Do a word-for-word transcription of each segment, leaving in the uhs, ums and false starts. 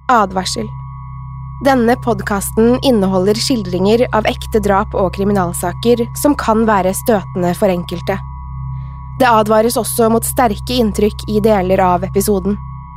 Advarsel. Denne podcasten inneholder skildringer av ekte drap og kriminalsaker som kan være støtende for enkelte. Det advares også mot sterke inntrykk i deler av episoden.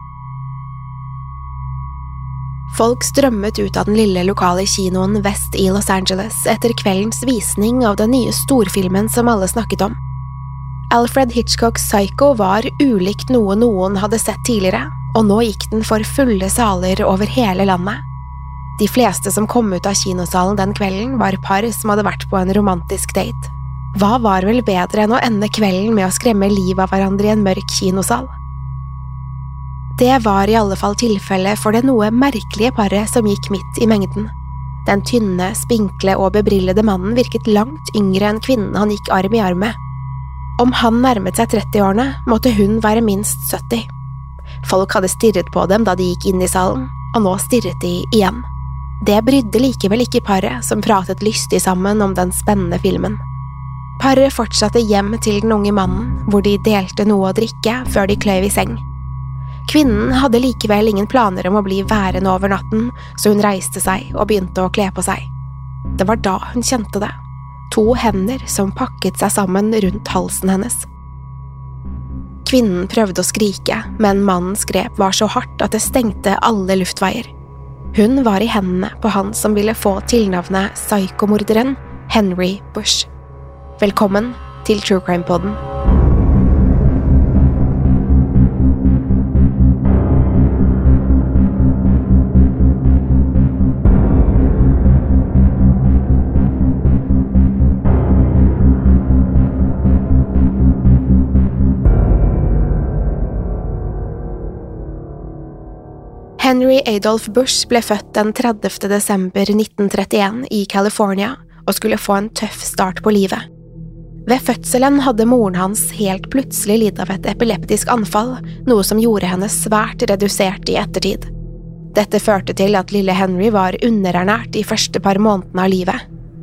Folk strømmet ut av den lille lokale kinoen vest i Los Angeles etter kveldens visning av den nye storfilmen som alle snakket om. Alfred Hitchcocks Psycho var ulikt noe noen hadde sett tidligere, og nå gikk den for fulle saler over hele landet. De fleste som kom ut av kinosalen den kvelden var par som hadde vært på en romantisk date. Hva var vel bedre enn å ende kvelden med å skremme livet av hverandre i en mørk kinosal? Det var i alle fall tilfellet for det noe merkelige paret som gikk midt i mengden. Den tynne, spinkle og bebrillede mannen virket langt yngre enn kvinnen han gikk arm i arm med. Om han nærmet seg trettiårene, måtte hun være minst sytti. Folk hadde stirret på dem da de gikk inn i salen, og nå stirret de igjen. Det brydde likevel ikke paret som pratet lystig sammen om den spennende filmen. Paret fortsatte hjem til den unge mannen, hvor de delte noe å drikke før de kløv i seng. Kvinnen hadde likevel ingen planer om å bli værende over natten, så hun reiste seg og begynte å kle på seg. Det var da hun kjente det. To hender som pakket seg sammen rundt halsen hennes. Kvinnen prøvde å skrike, men mannens grep var så hardt at det stengte alle luftveier. Hun var i hendene på han som ville få tilnavnet psykomorderen Henry Bush. Velkommen til True Crime Podden. Henry Adolph Bush ble født den tredivte desember nitten trettien i California og skulle få en tøff start på livet. Ved fødselen hadde moren hans helt plutselig lidd av et epileptisk anfall, noe som gjorde henne svært redusert i ettertid. Dette førte til at lille Henry var underernært i første par månedene av livet.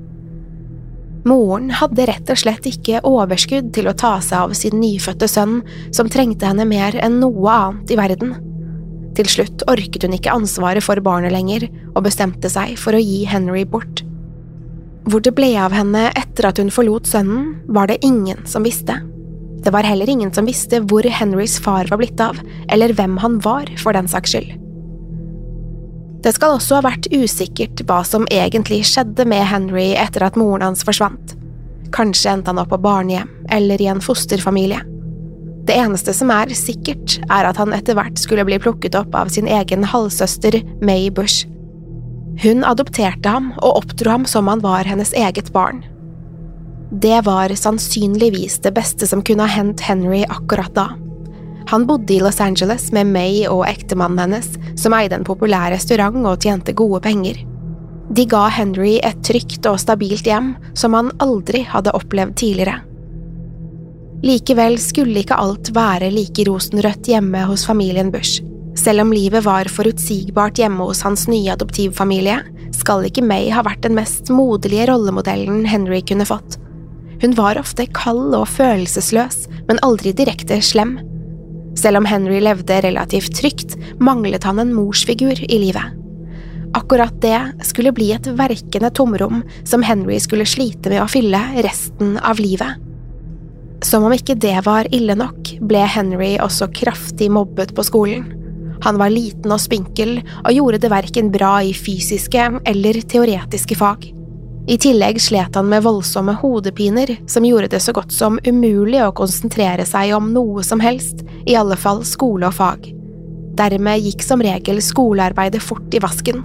Moren hadde rett og slett ikke overskudd til å ta seg av sin nyfødte sønn, som trengte henne mer enn noe annet i verden. Til slutt orket hun ikke ansvaret for barnet lenger, og bestemte seg for å gi Henry bort. Hvor det ble av henne etter at hun forlot sønnen, var det ingen som visste. Det var heller ingen som visste hvor Henrys far var blitt av, eller hvem han var for den saks skyld. Det skal også ha vært usikkert hva som egentlig skjedde med Henry etter at moren hans forsvant. Kanskje endte han opp på barnehjem, eller i en fosterfamilie. Det eneste som er sikkert, er at han etter hvert skulle bli plukket opp av sin egen halvsøster Mae Bush. Hun adopterte ham og oppdro ham som han var hennes eget barn. Det var sannsynligvis det beste som kunne ha hendt Henry akkurat da. Han bodde i Los Angeles med Mae og ektemannen hennes, som eide en populær restaurant og tjente gode penger. De ga Henry et trygt og stabilt hjem som han aldri hadde opplevd tidligere. Likevel skulle ikke alt være like rosenrødt hjemme hos familien Bush. Selv om livet var forutsigbart hjemme hos hans nye adoptivfamilie, skal ikke Mae ha vært den mest moderlige rollemodellen Henry kunne fått. Hun var ofte kald og følelsesløs, men aldri direkte slem. Selv om Henry levde relativt trygt, manglet han en morsfigur i livet. Akkurat det skulle bli et verkende tomrom som Henry skulle slite med å fylle resten av livet. Som om ikke det var ille nok, ble Henry også kraftig mobbet på skolen. Han var liten og spinkel, og gjorde det hverken bra i fysiske eller teoretiske fag. I tillegg slet han med voldsomme hodepiner, som gjorde det så godt som umulig å konsentrere seg om noe som helst, i alle fall skole og fag. Dermed gikk som regel skolearbeidet fort i vasken.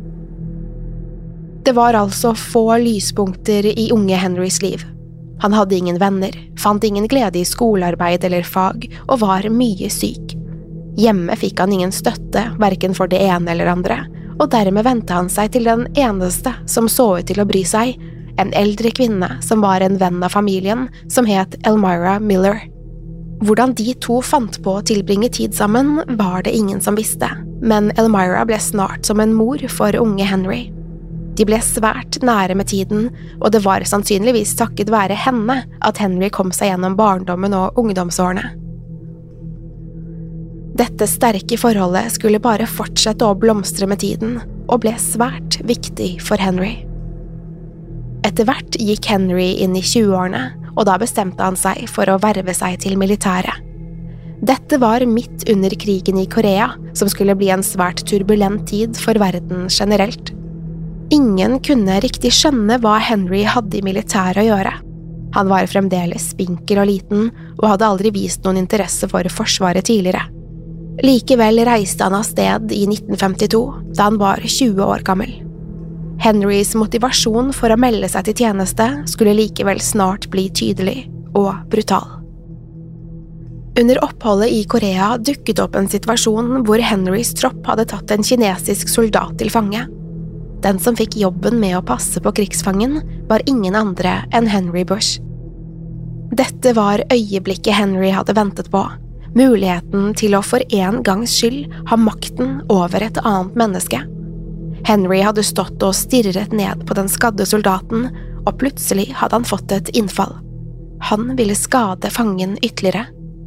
Det var altså få lyspunkter i unge Henrys liv. Han hadde ingen venner, fant ingen glede i skolearbeid eller fag, og var mye syk. Hjemme fikk han ingen støtte, hverken for det ene eller andre, og dermed ventet han seg til den eneste som så ut til å bry seg, en eldre kvinne som var en venn av familien, som het Elmira Miller. Hvordan de to fant på å tilbringe tid sammen, var det ingen som visste, men Elmira ble snart som en mor for unge Henry. De ble svært nære med tiden, og det var sannsynligvis takket være henne at Henry kom seg gjennom barndommen og ungdomsårene. Dette sterke forholdet skulle bare fortsette å blomstre med tiden, og ble svært viktig for Henry. Etter hvert gikk Henry inn i tjueårene, og da bestemte han seg for å verve seg til militæret. Dette var midt under krigen i Korea, som skulle bli en svært turbulent tid for verden generelt. Ingen kunne riktig skjønne hva Henry hadde i militæret å gjøre. Han var fremdeles spinkel og liten, og hadde aldri vist noen interesse for forsvaret tidligere. Likevel reiste han av sted i nitten femtito, da han var tjue år gammel. Henrys motivasjon for å melde seg til tjeneste skulle likevel snart bli tydelig og brutal. Under oppholdet i Korea dukket opp en situasjon hvor Henrys tropp hadde tatt en kinesisk soldat til fange. Den som fikk jobben med å passe på krigsfangen, var ingen andre enn Henry Bush. Dette var øyeblikket Henry hadde ventet på, muligheten til å for en gangs skyld ha makten over et annet menneske. Henry hadde stått og stirret ned på den skadde soldaten, og plutselig hadde han fått et innfall. Han ville skade fangen ytterligere.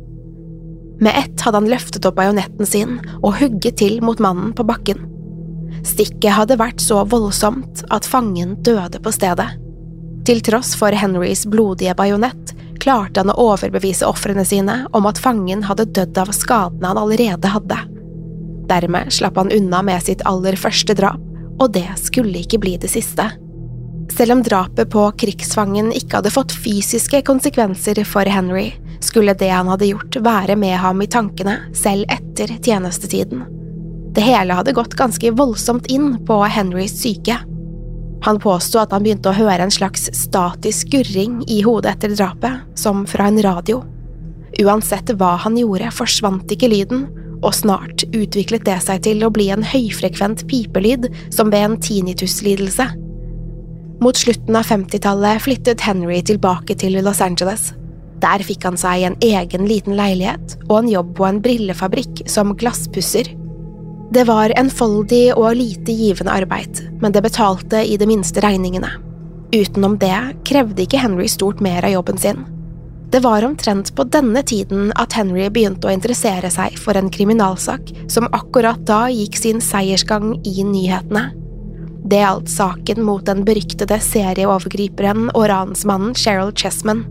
Med ett hadde han løftet opp bajonetten sin og hugget til mot mannen på bakken. Stikket hadde vært så voldsomt at fangen døde på stedet. Til tross for Henrys blodige bajonett klarte han å overbevise ofrene sine om at fangen hadde dødd av skadene han allerede hadde. Dermed slapp han unna med sitt aller første drap, og det skulle ikke bli det siste. Selv om drapet på krigsfangen ikke hadde fått fysiske konsekvenser for Henry, skulle det han hadde gjort være med ham i tankene selv etter tjenestetiden. Det hele hadde gått ganske voldsomt inn på Henrys syke. Han påstod at han begynte å høre en slags statisk skurring i hodet etter drapet, som fra en radio. Uansett hva han gjorde, forsvant ikke lyden, og snart utviklet det seg til å bli en høyfrekvent pipelyd som ved en tinnitus-lidelse. Mot slutten av femtitallet flyttet Henry tilbake til Los Angeles. Der fikk han seg en egen liten leilighet og en jobb på en brillefabrikk som glasspusser. Det var enfoldig og lite givende arbeid, men det betalte i det minste regningene. Utenom det krevde ikke Henry stort mer av jobben sin. Det var omtrent på denne tiden at Henry begynte å interessere seg for en kriminalsak som akkurat da gikk sin seiersgang i nyhetene. Det gjaldt saken mot den beryktede serieovergriperen og ransmannen Cheryl Chessman.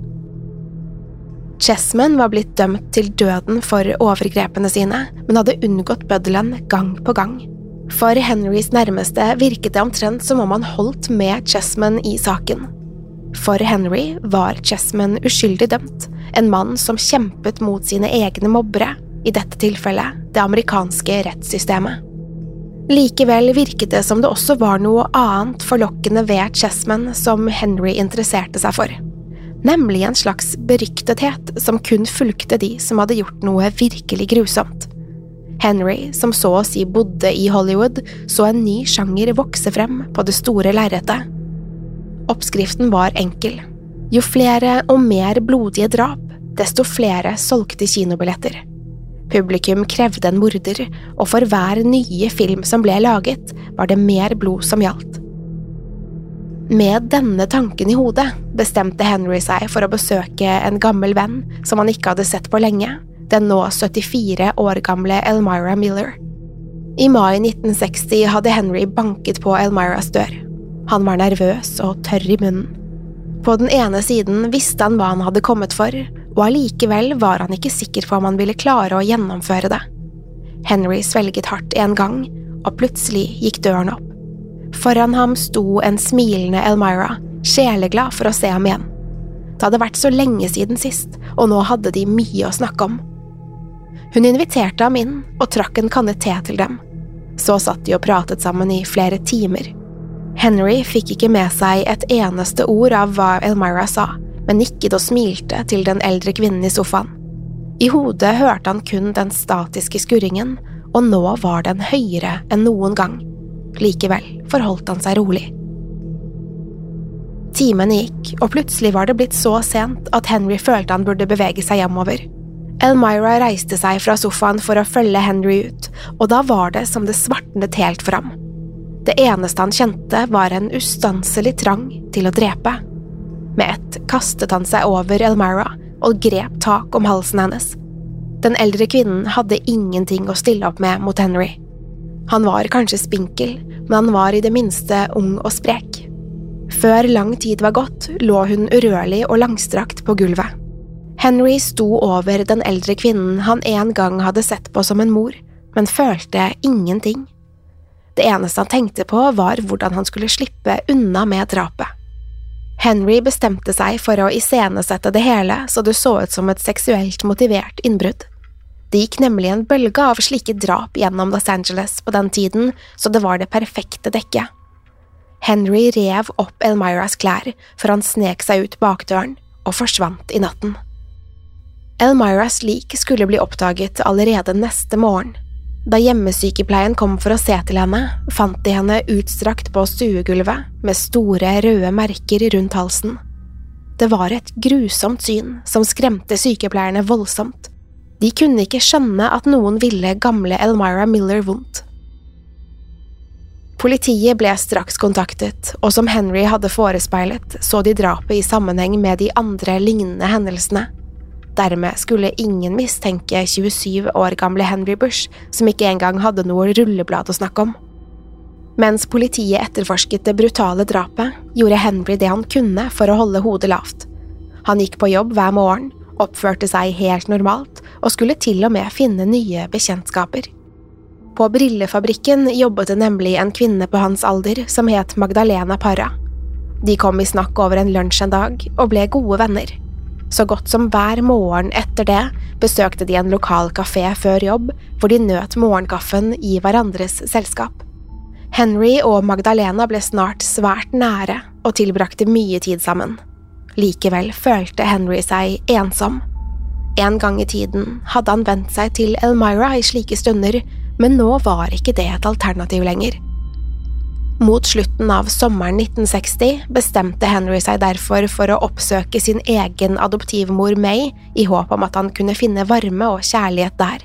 Chessman var blitt dømt til døden for overgrepene sine, men hadde unngått bøddelen gang på gang. For Henrys nærmeste virket det omtrent som om han holdt med Chessman i saken. For Henry var Chessman uskyldig dømt, en mann som kjempet mot sine egne mobbere, i dette tilfellet det amerikanske rettssystemet. Likevel virket det som det også var noe annet forlokkende ved Chessman som Henry interesserte seg for. Nemlig en slags beryktethet som kun fulgte de som hadde gjort noe virkelig grusomt. Henry, som så å si bodde i Hollywood, så en ny sjanger vokse frem på det store lerretet. Oppskriften var enkel. Jo flere og mer blodige drap, desto flere solgte kinobilletter. Publikum krevde en morder, og for hver nye film som ble laget, var det mer blod som gjaldt. Med denne tanken i hodet bestemte Henry seg for å besøke en gammel venn som han ikke hadde sett på lenge, den nå syttifire år gamle Elmira Miller. I mai nitten seksti hadde Henry banket på Elmiras dør. Han var nervøs og tørr i munnen. På den ene siden visste han hva han hadde kommet for, og allikevel var han ikke sikker på om han ville klare å gjennomføre det. Henry svelget hardt en gang, og plutselig gikk døren opp. Foran ham sto en smilende Elmira, sjeleglad for å se ham igjen. Det hadde vært så lenge siden sist, og nå hadde de mye å snakke om. Hun inviterte ham inn og trakk en kanne te til dem. Så satt de og pratet sammen i flere timer. Henry fikk ikke med seg et eneste ord av hva Elmira sa, men nikket og smilte til den eldre kvinnen i sofaen. I hodet hørte han kun den statiske skurringen, og nå var den høyere enn noen gang. Likevel forholdt han seg rolig. Timen gikk, og plutselig var det blitt så sent at Henry følte han burde bevege seg hjemover. Elmira reiste seg fra sofaen for å følge Henry ut, og da var det som det svartnet helt for ham. Det eneste han kjente var en ustanselig trang til å drepe. Med ett kastet han seg over Elmira og grep tak om halsen hennes. Den eldre kvinnen hadde ingenting å stille opp med mot Henry. Han var kanskje spinkel, men han var i det minste ung og sprek. Før lang tid var gått, lå hun urørlig og langstrakt på gulvet. Henry sto over den eldre kvinnen han en gang hadde sett på som en mor, men følte ingenting. Det eneste han tenkte på var hvordan han skulle slippe unna med drapet. Henry bestemte seg for å iscenesette det hele så det så ut som et seksuelt motivert innbrudd. Det gikk nemlig en bølge av slike drap gjennom Los Angeles på den tiden, så det var det perfekte dekket. Henry rev opp Elmiras klær, for han snek seg ut bakdøren og forsvant i natten. Elmiras lik skulle bli oppdaget allerede neste morgen. Da hjemmesykepleien kom for å se til henne, fant de henne utstrakt på stuegulvet med store røde merker rundt halsen. Det var et grusomt syn som skremte sykepleierne voldsomt. De kunne ikke skjønne at noen ville gamle Elmira Miller vondt. Politiet ble straks kontaktet, og som Henry hadde forespeilet, så de drapet i sammenheng med de andre lignende hendelsene. Dermed skulle ingen mistenke tjuesyv år gamle Henry Bush, som ikke engang hadde noe rulleblad å snakke om. Mens politiet etterforsket det brutale drapet, gjorde Henry det han kunne for å holde hodet lavt. Han gikk på jobb hver morgen, oppførte seg helt normalt, og skulle til og med finne nye bekjentskaper. På brillefabrikken jobbet det nemlig en kvinne på hans alder som het Magdalena Parra. De kom i snakk over en lunsj en dag, og ble gode venner. Så godt som hver morgen etter det besøkte de en lokal kafé før jobb, hvor de nøt morgenkaffen i hverandres selskap. Henry og Magdalena ble snart svært nære og tilbrakte mye tid sammen. Likevel følte Henry seg ensom. En gang i tiden hadde han vendt seg til Elmira i slike stunder, men nå var ikke det et alternativ lenger. Mot slutten av sommeren nitten seksti bestemte Henry seg derfor for å oppsøke sin egen adoptivmor May i håp om at han kunne finne varme og kjærlighet der.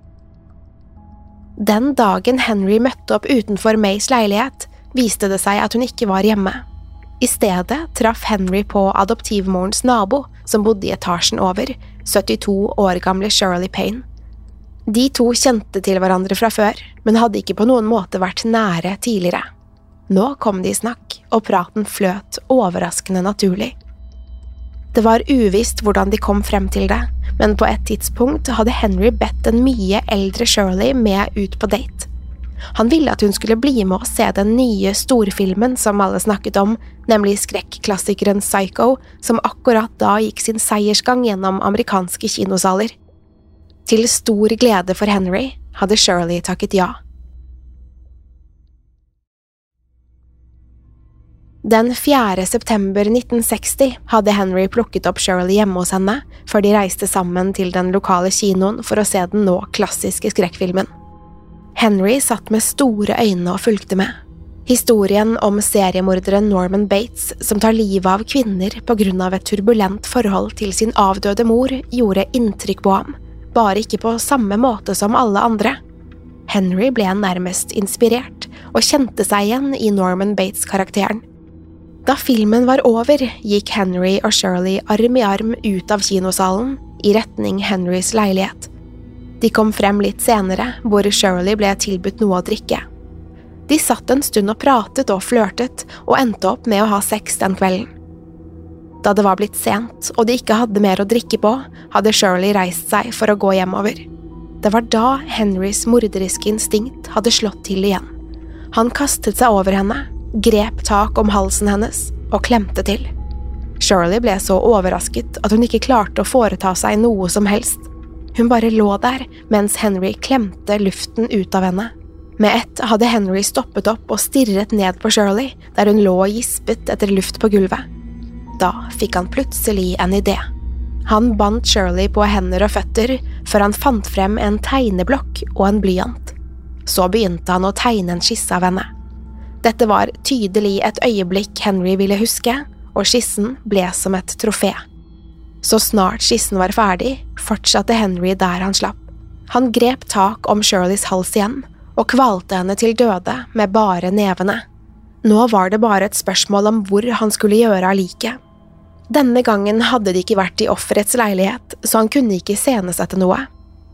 Den dagen Henry møtte opp utenfor Mays leilighet, viste det seg at hun ikke var hjemme. I stedet traff Henry på adoptivmorens nabo, som bodde i etasjen over, syttito år gamle Shirley Payne. De to kjente til hverandre fra før, men hadde ikke på noen måte vært nære tidligere. Nå kom de i snakk, og praten fløt overraskende naturlig. Det var uvisst hvordan de kom frem til det, men på et tidspunkt hadde Henry bedt en mye eldre Shirley med ut på date. Han ville at hun skulle bli med å se den nye storfilmen som alle snakket om, nemlig skrekklassikeren Psycho, som akkurat da gikk sin seiersgang gjennom amerikanske kinosaler. Til stor glede for Henry hadde Shirley takket ja. Den fjerde september nitten seksti hadde Henry plukket opp Shirley hjemme hos henne, før de reiste sammen til den lokale kinoen for å se den nå klassiske skrekkfilmen. Henry satt med store øyne og fulgte med. Historien om seriemorderen Norman Bates, som tar livet av kvinner på grunn av et turbulent forhold til sin avdøde mor, gjorde inntrykk på ham, bare ikke på samme måte som alle andre. Henry ble nærmest inspirert, og kjente seg igjen i Norman Bates-karakteren. Da filmen var over, gikk Henry og Shirley arm i arm ut av kinosalen i retning Henrys leilighet. De kom frem litt senere, hvor Shirley ble tilbudt noe å drikke. De satt en stund og pratet og flørtet, og endte opp med å ha sex den kvelden. Da det var blitt sent, og de ikke hadde mer å drikke på, hadde Shirley reist seg for å gå hjemover. Det var da Henrys morderiske instinkt hadde slått til igjen. Han kastet seg over henne, grep tak om halsen hennes og klemte til. Shirley ble så overrasket at hun ikke klarte å foreta seg noe som helst. Hun bare lå der, mens Henry klemte luften ut av henne. Med ett hadde Henry stoppet opp og stirret ned på Shirley, der hun lå og gispet etter luft på gulvet. Da fikk han plutselig en idé. Han bandt Shirley på hender og føtter, før han fant frem en tegneblokk og en blyant. Så begynte han å tegne en skisse av henne. Dette var tydelig et øyeblikk Henry ville huske, og skissen ble som et trofé. Så snart skissen var ferdig, fortsatte Henry der han slapp. Han grep tak om Shirleys hals igjen, og kvalte henne til døde med bare nevene. Nå var det bare et spørsmål om hvor han skulle gjøre av liket. Denne gangen hadde de ikke vært i offerets leilighet, så han kunne ikke iscenesette noe.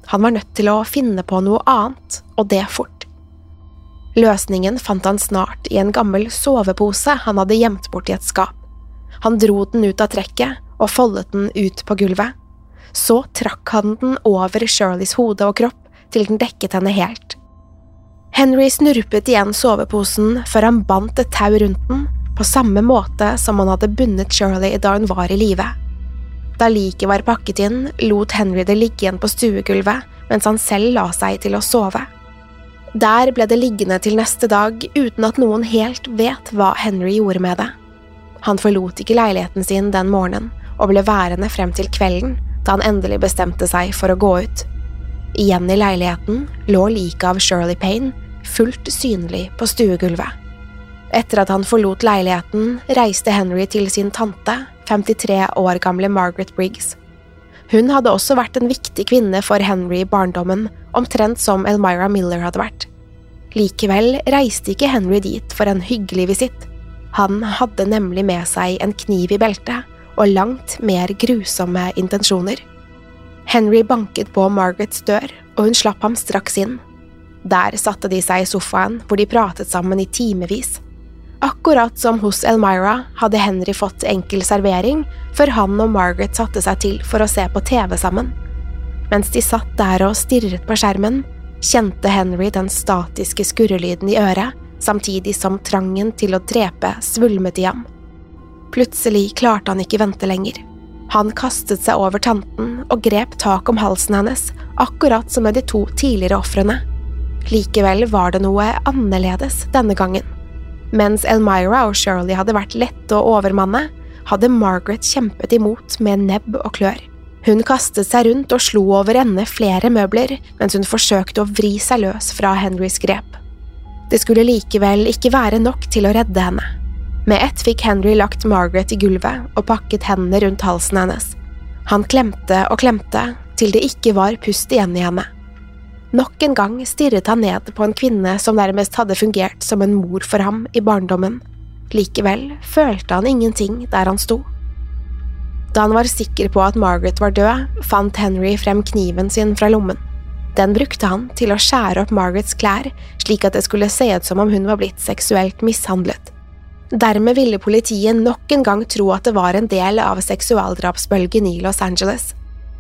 Han var nødt til å finne på noe annet, og det fort. Løsningen fant han snart i en gammel sovepose han hadde gjemt bort i et skap. Han dro den ut av trekket og foldet den ut på gulvet. Så trakk han den over Shirleys hode og kropp til den dekket henne helt. Henry snurpet igjen soveposen før han bandt et tau rundt den, på samme måte som han hadde bundet Shirley da hun var i live. Da liket var pakket inn, lot Henry det ligge igjen på stuegulvet, mens han selv la seg til å sove. Der ble det liggende til neste dag, uten at noen helt vet hva Henry gjorde med det. Han forlot ikke leiligheten sin den morgenen, og ble værende frem til kvelden, da han endelig bestemte seg for å gå ut. Igjen i leiligheten lå liket av Shirley Payne, fullt synlig på stuegulvet. Etter at han forlot leiligheten, reiste Henry til sin tante, femtitre år gamle Margaret Briggs. Hun hadde også vært en viktig kvinne for Henry i barndommen, omtrent som Elmira Miller hadde vært. Likevel reiste ikke Henry dit for en hyggelig visitt. Han hadde nemlig med seg en kniv i beltet, og langt mer grusomme intensjoner. Henry banket på Margarets dør, og hun slapp ham straks inn. Der satte de seg i sofaen, hvor de pratet sammen i timevis. Akkurat som hos Elmira hadde Henry fått enkel servering, før han og Margaret satte seg til for å se på T V sammen. Mens de satt der og stirret på skjermen, kjente Henry den statiske skurrelyden i øret, samtidig som trangen til å drepe svulmet i ham. Plutselig klarte han ikke vente lenger. Han kastet seg over tanten og grep tak om halsen hennes, akkurat som med de to tidligere offrene. Likevel var det noe annerledes denne gangen. Mens Elmira og Shirley hadde vært lette å overmanne, hadde Margaret kjempet imot med nebb og klør. Hun kastet seg rundt og slo over ende flere møbler, mens hun forsøkte å vri seg løs fra Henrys grep. Det skulle likevel ikke være nok til å redde henne. Med ett fikk Henry lagt Margaret i gulvet og pakket hendene rundt halsen hennes. Han klemte og klemte, til det ikke var pust igjen i henne. Nok en gang stirret han ned på en kvinne som nærmest hadde fungert som en mor for ham i barndommen. Likevel følte han ingenting der han sto. Da han var sikker på at Margaret var død, fant Henry frem kniven sin fra lommen. Den brukte han til å skjære opp Margarets klær, slik at det skulle se ut som om hun var blitt seksuelt mishandlet. Dermed ville politiet nok en gang tro at det var en del av seksualdrapsbølgen i Los Angeles.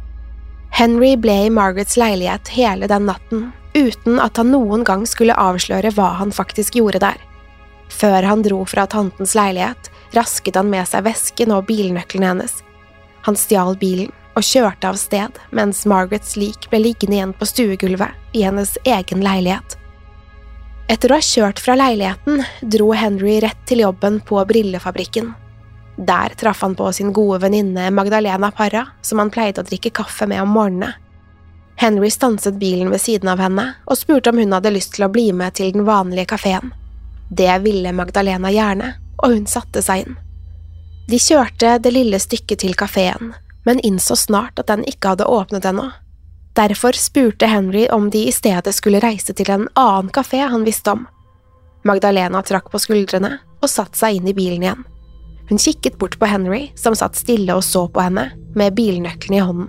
Henry ble i Margarets leilighet hele den natten, uten at han noen gang skulle avsløre hva han faktisk gjorde der. Før han dro fra tantens leilighet, rasket han med seg vesken og bilnøkkelen hennes. Han stjal bilen og kjørte av sted, mens Margarets lik ble liggende igjen på stuegulvet i hennes egen leilighet. Etter å ha kjørt fra leiligheten, dro Henry rett til jobben på brillefabrikken. Der traff han på sin gode venninne Magdalena Parra, som han pleide å drikke kaffe med om morgenene. Henry stanset bilen ved siden av henne og spurte om hun hadde lyst til å bli med til den vanlige kaféen. Det ville Magdalena gjerne, og hun satte seg inn. De kjørte det lille stykket til kaféen, men innså snart at den ikke hadde åpnet ennå. Derfor spurte Henry om de i stedet skulle reise til en annen kafé han visste om. Magdalena trakk på skuldrene og satte seg inn i bilen igjen. Hun kikket bort på Henry, som satt stille og så på henne, med bilnøkkelen i hånden.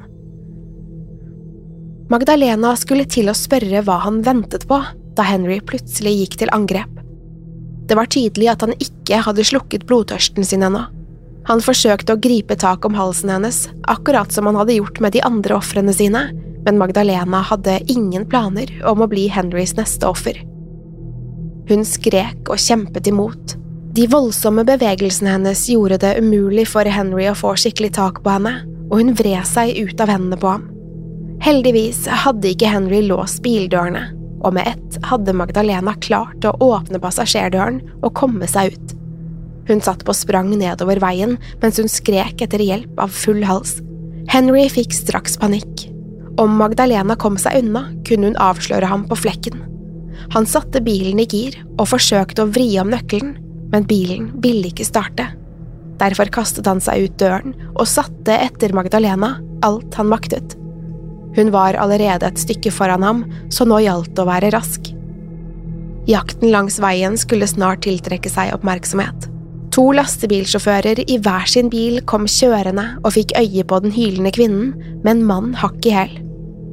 Magdalena skulle til å spørre hva han ventet på, da Henry plutselig gikk til angrep. Det var tydelig at han ikke hadde slukket blodtørsten sin ennå. Han forsøkte å gripe tak om halsen hennes, akkurat som han hadde gjort med de andre offrene sine, men Magdalena hadde ingen planer om å bli Henrys neste offer. Hun skrek og kjempet imot. De voldsomme bevegelsene hennes gjorde det umulig for Henry å få skikkelig tak på henne, og hun vred seg ut av hendene på ham. Heldigvis hadde ikke Henry låst bildørene, og med ett hadde Magdalena klart å åpne passasjerdøren og komme seg ut. Hun satt på sprang nedover veien mens hun skrek etter hjelp av full hals. Henry fikk straks panikk. Om Magdalena kom seg unna, kunne hun avsløre ham på flekken. Han satte bilen i gir og forsøkte å vri om nøkkelen, men bilen ville ikke starte. Derfor kastet han seg ut døren og satte etter Magdalena alt han maktet. Hun var allerede et stykke foran ham, så nå gjaldt det å være rask. Jakten langs veien skulle snart tiltrekke seg oppmerksomhet. To lastebilsjåfører i hver sin bil kom kjørende og fikk øye på den hylende kvinnen, med en mann hakk i hæl.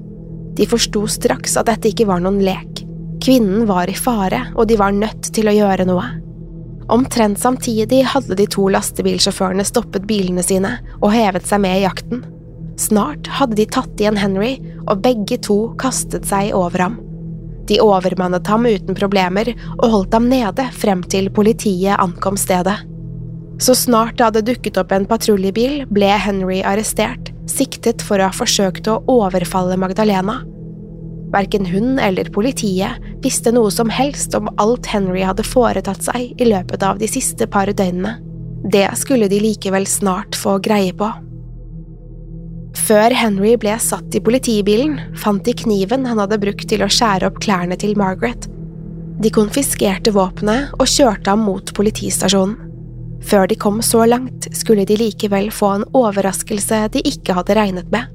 De forsto straks at dette ikke var noen lek. Kvinnen var i fare, og de var nødt til å gjøre noe. Omtrent samtidig hadde de to lastebilsjåførene stoppet bilene sine og hevet seg med i jakten. Snart hadde de tatt igjen Henry, og begge to kastet seg over ham. De overmannet ham uten problemer og holdt ham nede frem til politiet ankom stedet. Så snart det hadde dukket opp en patruljebil, ble Henry arrestert, siktet for å ha forsøkt å overfalle Magdalena. Hverken hun eller politiet visste noe som helst om alt Henry hadde foretatt seg i løpet av de siste par døgnene. Det skulle de likevel snart få greie på. Før Henry ble satt i politibilen, fant de kniven han hadde brukt til å skjære opp klærne til Margaret. De konfiskerte våpenet og kjørte ham mot politistasjonen. Før de kom så langt, skulle de likevel få en overraskelse de ikke hadde regnet med.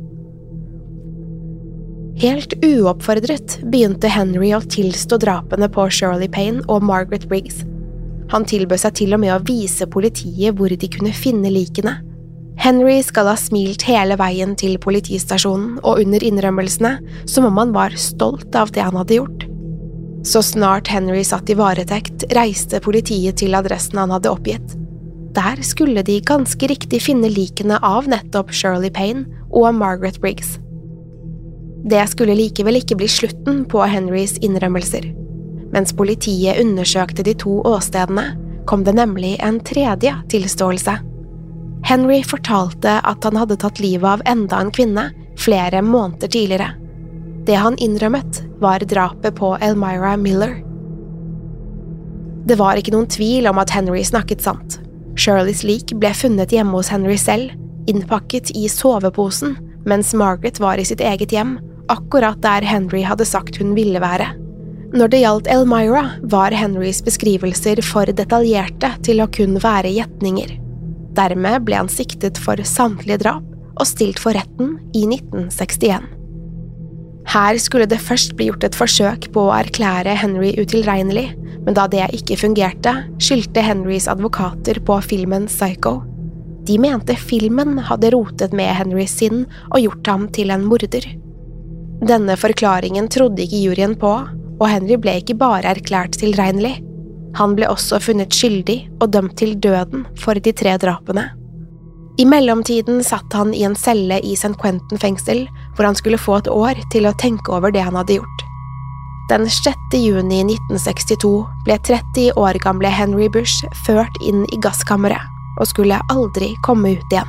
Helt uoppfordret begynte Henry å tilstå drapene på Shirley Payne og Margaret Briggs. Han tilbød seg til og med å vise politiet hvor de kunne finne likene. Henry skal ha smilt hele veien til politistasjonen og under innrømmelsene som om han var stolt av det han hadde gjort. Så snart Henry satt i varetekt, reiste politiet til adressen han hadde oppgitt. Der skulle de ganske riktig finne likene av nettopp Shirley Payne og Margaret Briggs. Det skulle likevel ikke bli slutten på Henrys innrømmelser. Mens politiet undersøkte de to åstedene, kom det nemlig en tredje tilståelse. Henry fortalte at han hadde tatt livet av enda en kvinne flere måneder tidligere. Det han innrømmet var drapet på Elmira Miller. Det var ikke noen tvil om at Henry snakket sant. Shirleys lik ble funnet hjemme hos Henry selv, innpakket i soveposen, mens Margaret var i sitt eget hjem, akkurat der Henry hadde sagt hun ville være. Når det gjaldt Elmira, var Henrys beskrivelser for detaljerte til å kun være gjetninger. Dermed ble han siktet for samtlige drap og stilt for retten i nitten sekstien. Her skulle det først bli gjort et forsøk på å erklære Henry utilregnelig, men da det ikke fungerte, skyldte Henrys advokater på filmen Psycho. De mente filmen hadde rotet med Henrys sinn og gjort ham til en morder. Denne forklaringen trodde ikke juryen på, og Henry ble ikke bare erklært tilregnelig. Han ble også funnet skyldig og dømt til døden for de tre drapene. I mellomtiden satt han i en celle i Saint Quentin fengsel, hvor han skulle få et år til å tenke over det han hadde gjort. Den sjette juni nitten sekstito ble tretti år gamle Henry Bush ført inn i gasskammeret, og skulle aldri komme ut igjen.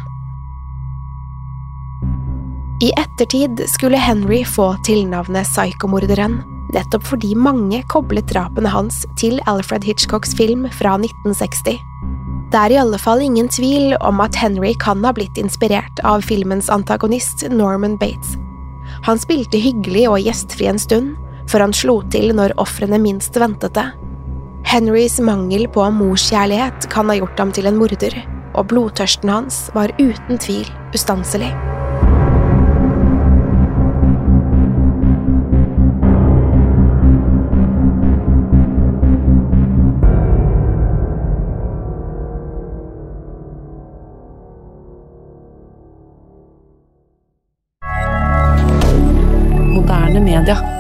I ettertid skulle Henry få tilnavnet psykomorderen, nettopp fordi mange koblet drapene hans til Alfred Hitchcocks film fra nitten seksti. Det er i alle fall ingen tvil om at Henry kan ha blitt inspirert av filmens antagonist Norman Bates. Han spilte hyggelig og gjestfri en stund, før han slo til når ofrene minst ventet det. Henrys mangel på morskjærlighet kan ha gjort ham til en morder, og blodtørsten hans var uten tvil ustanselig. Moderne media.